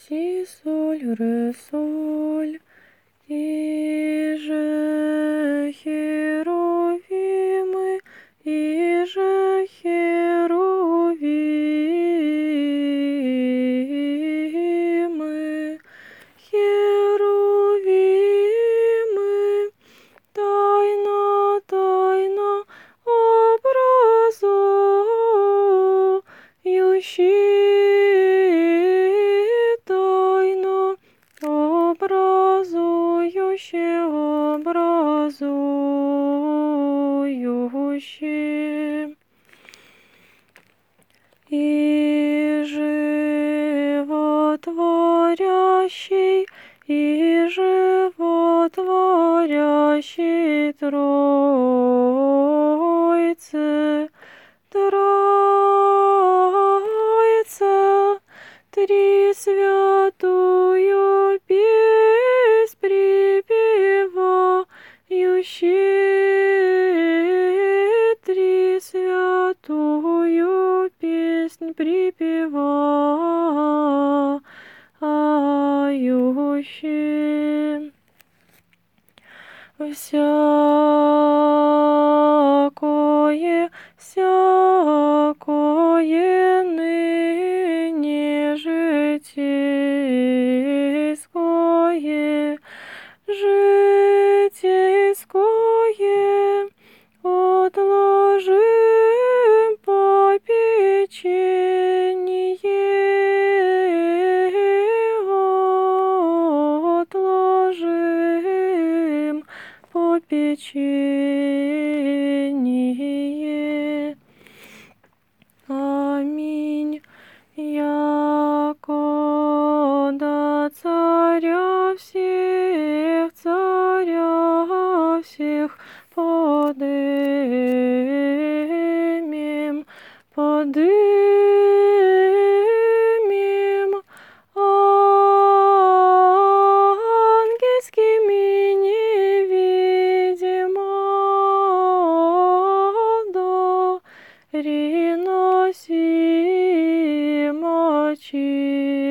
си, соль, ре, соль. И же херувимы, и же херувимы, херувимы, тайна, тайна образующие, тайна образующие. И животворящий, и животворящий Тройце, Троица, Три святую песнь припевающие, Три святую песнь припевающие. Всякое, всякое ныне житейское, житейское отложим попечение, отложим попечение. Аминь. Яко до царя всех подымем, подымем ангельскими невидимо до реносимо